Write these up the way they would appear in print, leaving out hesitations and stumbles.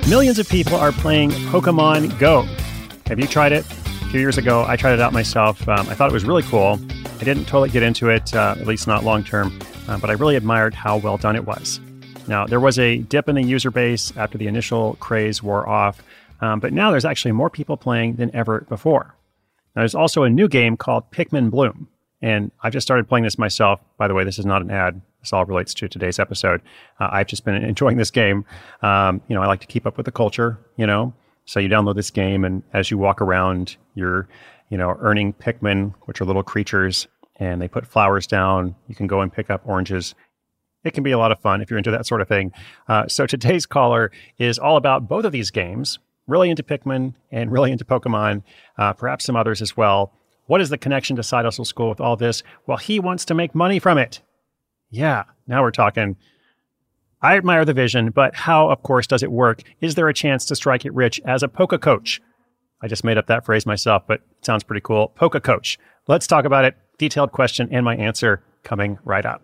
Millions of people are playing Pokemon Go. Have you tried it? A few years ago, I tried it out myself. I thought it was really cool. I didn't totally get into it, at least not long term, but I really admired how well done it was. Now, there was a dip in the user base after the initial craze wore off, but now there's actually more people playing than ever before. Now, there's also a new game called Pikmin Bloom, and I've just started playing this myself. By the way, this is not an ad. This all relates to today's episode. I've just been enjoying this game. I like to keep up with the culture, So you download this game, and as you walk around, you're, earning Pikmin, which are little creatures, and they put flowers down. You can go and pick up oranges. It can be a lot of fun if you're into that sort of thing. So today's caller is all about both of these games, really into Pikmin and really into Pokemon, perhaps some others as well. What is the connection to Side Hustle School with all this? Well, he wants to make money from it. Yeah, now we're talking. I admire the vision, but how, of course, does it work? Is there a chance to strike it rich as a Poke Coach? I just made up that phrase myself, but it sounds pretty cool. Poke Coach. Let's talk about it. Detailed question and my answer coming right up.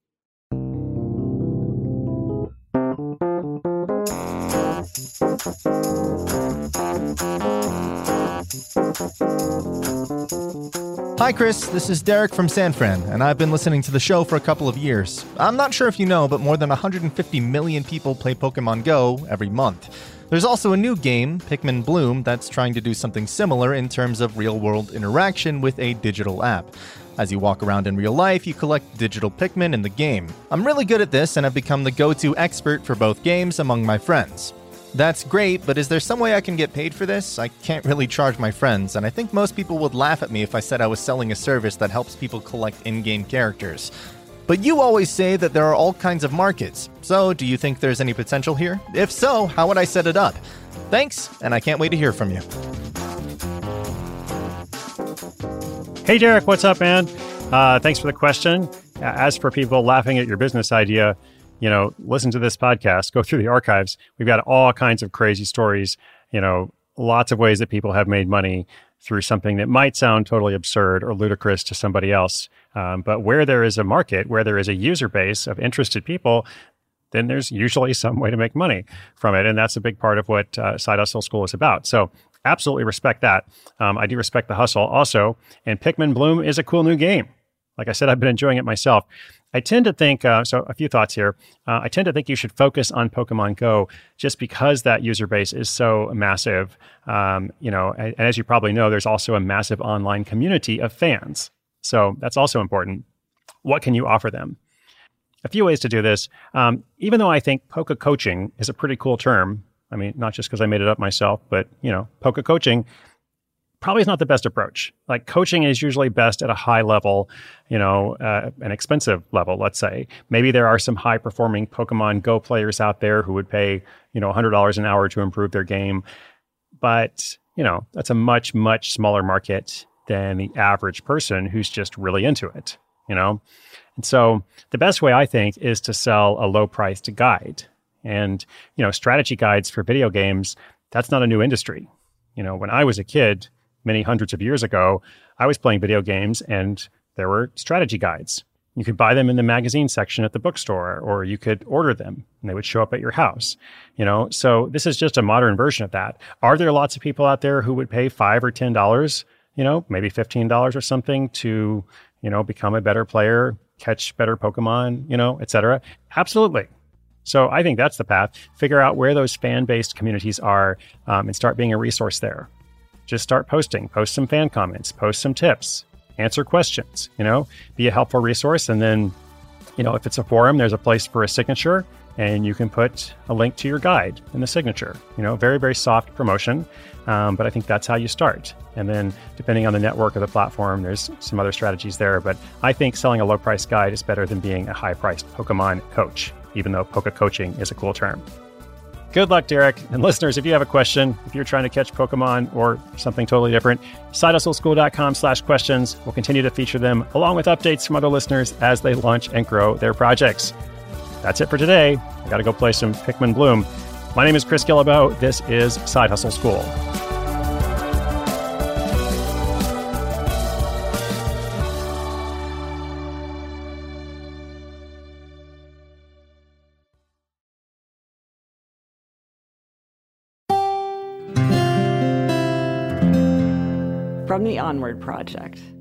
Hi, Chris. This is Derek from San Fran, and I've been listening to the show for a couple of years. I'm not sure if you know, but more than 150 million people play Pokemon Go every month. There's also a new game, Pikmin Bloom, that's trying to do something similar in terms of real-world interaction with a digital app. As you walk around in real life, you collect digital Pikmin in the game. I'm really good at this and have become the go-to expert for both games among my friends. That's great, but is there some way I can get paid for this? I can't really charge my friends, and I think most people would laugh at me if I said I was selling a service that helps people collect in-game characters. But you always say that there are all kinds of markets, so do you think there's any potential here? If so, how would I set it up? Thanks, and I can't wait to hear from you. Hey, Derek, what's up, man? Thanks for the question. As for people laughing at your business idea, listen to this podcast, go through the archives. We've got all kinds of crazy stories, lots of ways that people have made money through something that might sound totally absurd or ludicrous to somebody else. But where there is a market, where there is a user base of interested people, then there's usually some way to make money from it. And that's a big part of what Side Hustle School is about. So absolutely respect that. I do respect the hustle also. And Pikmin Bloom is a cool new game. Like I said, I've been enjoying it myself. I tend to think, so a few thoughts here. I tend to think you should focus on Pokemon Go just because that user base is so massive. And as you probably know, there's also a massive online community of fans. So that's also important. What can you offer them? A few ways to do this. Even though I think Poke Coaching is a pretty cool term, I mean, not just because I made it up myself, but, Poke Coaching probably is not the best approach. Like coaching is usually best at a high level, an expensive level, let's say. Maybe there are some high performing Pokemon Go players out there who would pay, $100 an hour to improve their game. But, that's a much, much smaller market than the average person who's just really into it, And so the best way I think is to sell a low priced guide. And, strategy guides for video games, that's not a new industry. When I was a kid, many hundreds of years ago, I was playing video games and there were strategy guides. You could buy them in the magazine section at the bookstore, or you could order them and they would show up at your house. So this is just a modern version of that. Are there lots of people out there who would pay $5 or $10, maybe $15 or something to, become a better player, catch better Pokemon, et cetera? Absolutely. So I think that's the path. Figure out where those fan-based communities are and start being a resource there. Just start posting, post some fan comments, post some tips, answer questions, be a helpful resource. And then, if it's a forum, there's a place for a signature and you can put a link to your guide in the signature, very, very soft promotion. But I think that's how you start. And then depending on the network of the platform, there's some other strategies there. But I think selling a low price guide is better than being a high priced Pokemon coach, even though Poke Coaching is a cool term. Good luck, Derek. And listeners, if you have a question, if you're trying to catch Pokemon or something totally different, sidehustleschool.com/questions. We'll continue to feature them along with updates from other listeners as they launch and grow their projects. That's it for today. I got to go play some Pikmin Bloom. My name is Chris Guillebeau. This is Side Hustle School. from the Onward Project.